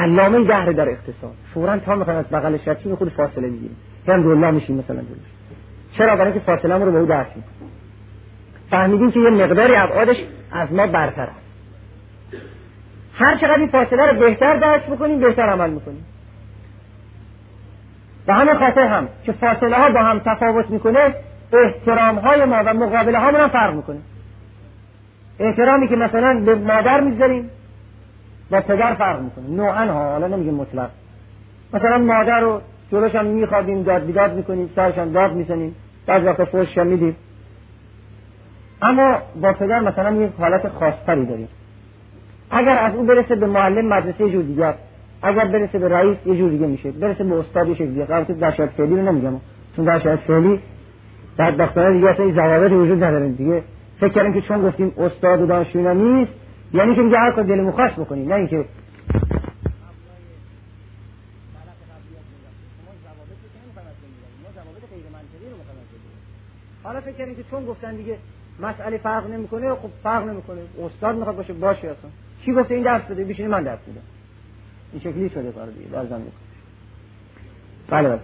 علامه دهر در اقتصاد، فوراً تا میخوان از بغلش رد چی خود فاصله میگیریم، هم دلار میشیم مثلا جلوش. چرا؟ برای اینکه فاصله رو به او درک میکنه. فهمیدیم که یه مقداری ابعادش از ما برتر است. هر چقدر این فاصله رو بهتر درک بکنیم بهتر عمل میکنیم. و همین خاطر هم که فاصله ها با هم تفاوت میکنه، احترام های ما و مقابله ها هم فرق میکنه. احترامی که مثلا به مادر میذاریم با پدر فرق میکنه نوعا ها، حالا نمیگیم مطلق. مثلا مادر رو جلوش هم میخوابیم، داد بیداد میکنیم، سرش هم داد میزنیم، بعضی وقتا فحش هم میدیم. اما با پدر مثلا یک حالت خاصتری داریم. اگر از اون برسه به معلم مدرسه یه جور دیگه، اگر برسه به رئیس یه جور دیگه میشه، برسه به استاد یه جور دیگه. البته در شرایط فعلی رو نمیگم، چون در شرایط فعلی در دختران دیگه اصلا این ضوابط وجود نداره دیگه. فکر کردیم که چون گفتیم استاد و دانشجو نیست یعنی که میگه هر کار دلمون خواست بکنیم، نه اینکه حالا فکر کردیم که چون گفتن دیگه مسئله فرق نمیکنه، خب فرق نمیکنه، استاد میخواد باشه باشه، اصلا کی گفته این درس بده بشینی من درس بدم. این شکلی شده کار دیگه لازم میکنه. بله بله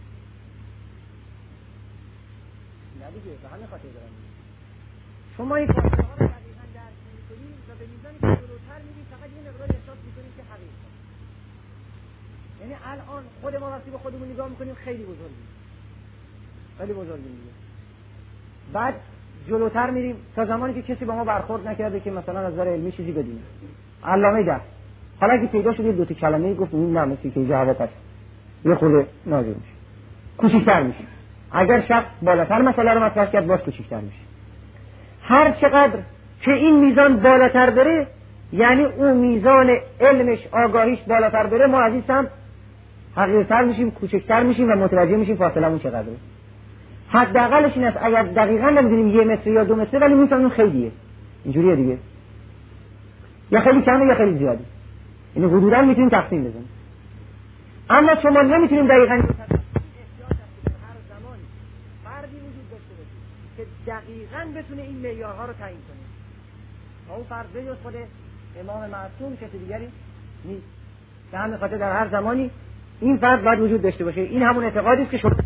ندیگه به همین خاطر دارم شما این کارها رو دقیقاً درک نمی‌کنید و به میزانی که جلوتر میرید فقط یه مقدار احساس می‌کنید که حقیقت. یعنی الان خود ما وقتی به خودمون نگاه می‌کنیم خیلی بزرگیم، خیلی بزرگیم دیگه. بعد جلوتر میریم تا زمانی که کسی با ما برخورد نکرده که مثلا از نظر علمی چیزی بدونه. علامه ده حالا اگه پیدا شد یه دو تا کلمه‌ای گفت این نه مثل که جواب هست، یه خورده نازل میشه، کوچیک‌تر میشه. اگر شخص بالاتر مسئله رو مطرح کرد باز کوچیک‌تر میشه. هر چقدر که این میزان بالاتر بره، یعنی اون میزان علمش آگاهیش بالاتر بره، ما از این سمت حقیقتر میشیم، کوچکتر میشیم و متوجه میشیم فاصلمون چقدره. حداقلش این است اگر دقیقاً نمیدونیم 1 متر یا 2 متر ولی میفهمیم خیلیه، اینجوریه دیگه، یا خیلی کمه یا خیلی زیاده. یعنی حدوداً میتونیم تقسیم بزنیم. اما شما نمیتونیم دقیقاً هر زمانی فردی وجود داشته باشه که دقیقاً بتونه این معیارها رو تعیین کنه. اون فرد جز خود امام معصوم کسی دیگری نیست. به همین خاطر در هر زمانی این فرد باید وجود داشته باشه. این همون اعتقادی است که شما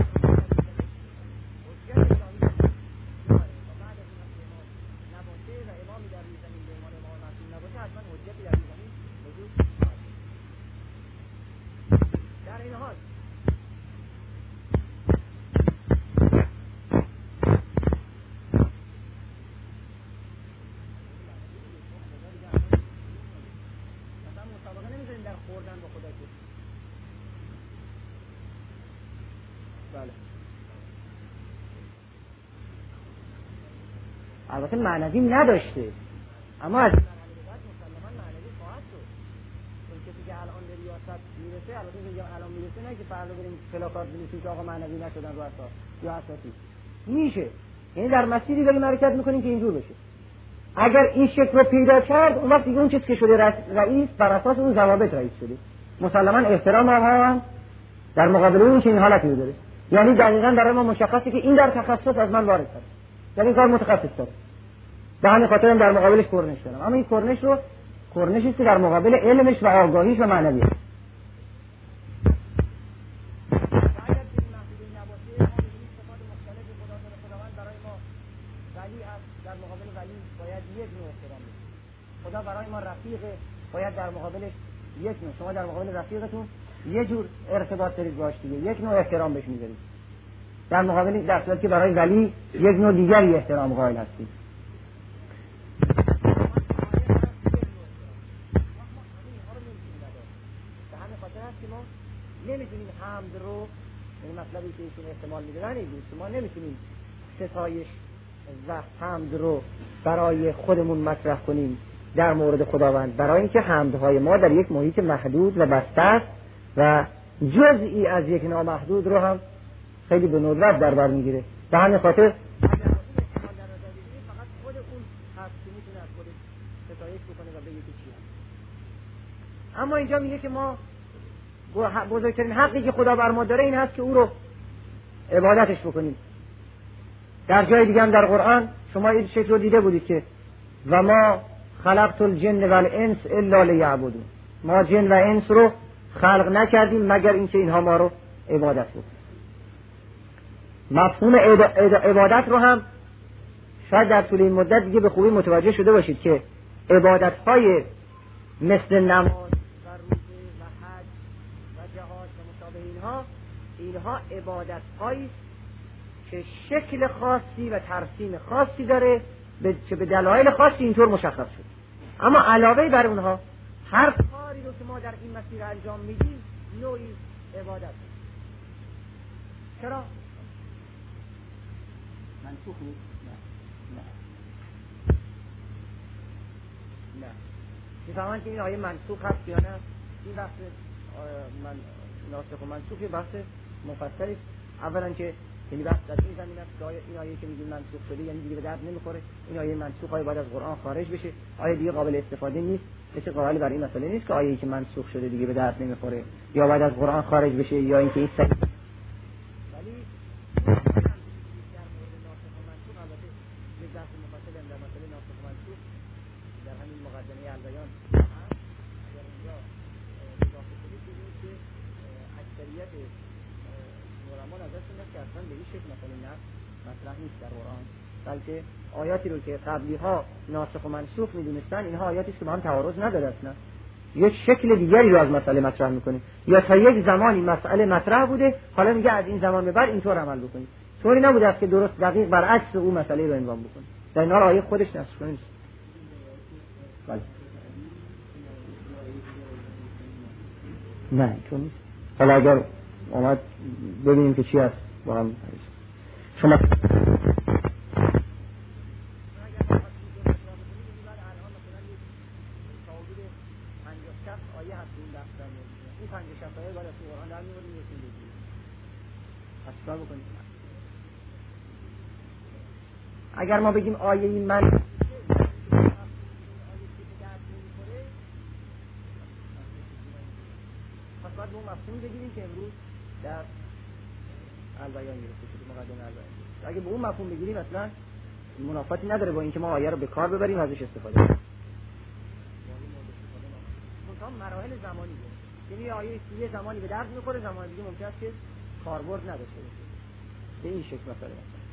البته معنوی نداشته، اما از مسلمان معنوی خواهد شد. چون کسی که الان به ریاست میرسه، البته میگم الان میرسه، نه که فردا بریم فلاکات بنویسیم که آقا معنوی نشدن رو اساس یا اساسی میشه. یعنی در مسیری داریم حرکت میکنیم که اینجور بشه. اگر این شکل رو پیدا کرد، اون وقت دیگه اون چیزی که شده رئیس بر اساس اون ضوابط رئیس شده. مسلما احترام هم در مقابل اون که این حالت میداره. یعنی دقیقاً برای ما مشخصه که این در تخصص از من وارد شده. یعنی این کار متخصص داره. به همین خاطر هم در مقابلش کرنش دارم. اما این کرنشی است که در مقابل علمش و آگاهیش و معنویت. خدا برای ما رفیقه، باید در مقابلش یک نوع، شما در مقابل رفیقتون یه جور ارتباط دارید باش دیگه، یک نوع احترام بهش میذارید. در مقابل در صورتی که برای ولی یک نوع دیگری احترام قائل هستید. به همین خاطر هست که ما نمیتونیم حمد رو، یعنی مطلبی که ایشون احتمال میدونن این بود، ما نمیتونیم ستایش و حمد رو برای خودمون مطرح کنیم در مورد خداوند، برای اینکه حمدهای ما در یک محیط محدود و بسته است و جزئی از یک نامحدود رو هم خیلی به ندرت در بر میگیره. به همین خاطر فقط خود اون هست که میتونه از خودش ستایش بکنه و بگه که چی هست. اما اینجا میگه که ما بزرگترین حقی که خدا بر ما داره این هست که او رو عبادتش بکنیم. در جای دیگه هم در قرآن شما این شکل رو دیده بودید که و ما خلقت الجن والانس الا لیعبدون، ما جن و انس رو خلق نکردیم مگر اینکه اینها ما رو عبادت بکنن. مفهوم عبادت رو هم شاید در طول این مدت دیگه به خوبی متوجه شده باشید که عبادت‌های مثل نماز و روزه و حج و جهاد و مشابه اینها عبادت‌هایی که شکل خاصی و ترسیم خاصی داره که به دلایل خاصی اینطور مشخص شد. اما علاوه بر اونها هر کاری رو که ما در این مسیر انجام میدیم نوعی عبادت. چرا؟ منسوخ نیست؟ نه. میفهمن که این آیه منسوخ هست یا نه؟ این بحث من ناسخ و منسوخ یه بحث مفصلی. اولا که یعنی بحث در این زمین است که این آیه که میگیم منسوخ شده یعنی دیگه به درد نمیخوره. این آیه منسوخ آیه بعد از قرآن خارج بشه، آیه دیگه قابل استفاده نیست. کسی قائل بر این مسئله نیست که آیه‌ای که منسوخ شده دیگه به درد نمیخوره یا بعد از قرآن خارج بشه یا اینکه این صحیح. ولی در مورد ناسخ و منسوخ البته یک بحث مفصل در مسئله ناسخ و منسوخ در همین مقدمه البیان در اینجا اضافه شده که اکثریت علما نظرشون است که اصلا به این شکل مسئله نسخ مطرح نیست در قرآن، بلکه آیاتی رو که قبلی ها ناسخ و منسوخ میدونستن اینها آیاتی است که با هم تعارض نداره، اصلا یک شکل دیگری رو از مسئله مطرح میکنه یا تا یک زمانی مسئله مطرح بوده حالا میگه از این زمان به بعد اینطور عمل بکنید. طوری نبوده است که درست دقیق برعکس اون مسئله رو عنوان بکنه. در این حال آیه خودش نسخ نیست. بله. نه چون نیست. حالا اگر اومد ببینیم که چی هست با هم شما اگر ما بگیم آیه این من پس باید به اون مفهوم بگیریم که امروز در البیان میرسه که مقدمه البیان. اگه به اون مفهوم بگیریم اصلا منافاتی نداره با اینکه ما آیه رو به کار ببریم ازش استفاده کنیم. منتها مراحل زمانی داره. یعنی آیه یه زمانی به درد میخوره، زمان دیگه ممکن است که کاربرد نداشته باشه. به این شکل مثلا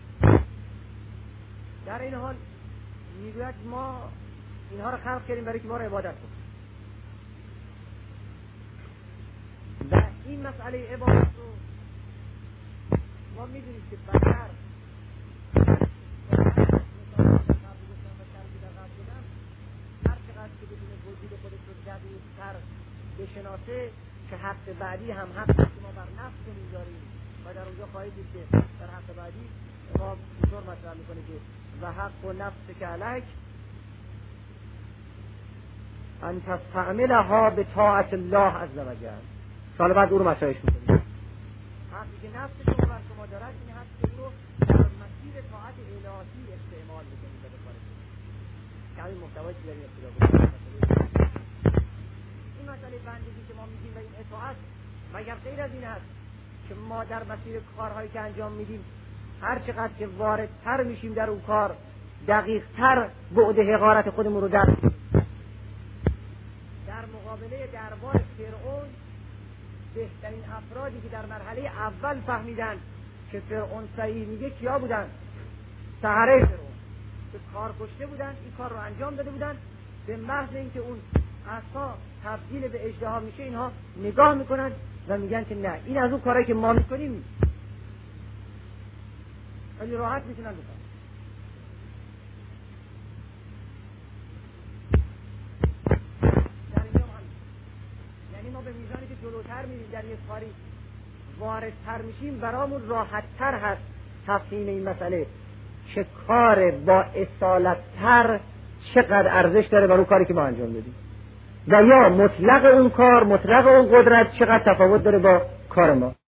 در این حال میگوید ما اینها رو خلق کردیم برای که ما رو عبادت کنیم و این مسئله عبادت رو ما میدونیم که بشر هر چقدر که بدون وجود خودش رو دقیق‌تر بشناسه که حق بعدی هم حق که ما بر نفس میذاریم و در اونجا خواهید دید که در حق بعدی ما اینطور مطرح میکنه که و حق و نفس که علیک ان تستعملها به طاعت الله عز وجل. سال بعد او رو مطرحش میکنیم. حقی که نفس شما بر شما دارد این حق که او رو در مسیر طاعت الهی استعمال بکنید و بکنید که همین محتوایی که داریم ابتدا بکنید. این مسئله بندگی که ما میگیم و این اطاعت مگر غیر از این هست که ما در مسیر کارهایی که انجام میدیم هر چقدر که واردتر میشیم در اون کار دقیقتر بعد حقارت خودمون رو در مقابله دربار فرعون بهترین افرادی که در مرحله اول فهمیدن که فرعون صحیح میگه کیا بودن؟ سحره فرعون که کار کشته بودن، این کار رو انجام داده بودن. به محض اینکه اون عصا تبدیل به اژدها میشه اینها نگاه میکنن و میگن که نه این از اون کارهایی که ما میکنیم خیلی راحت میتونن بکنن. در اینجا هم یعنی ما به میزانی که جلوتر میریم در یک کاری واردتر میشیم برامون راحتتر هست تفهیم این مسئله که کار با اصالتتر چقدر ارزش داره برای کاری که ما انجام دادیم و یا مطلق اون کار مطلق اون قدرت چقدر تفاوت داره با کار ما.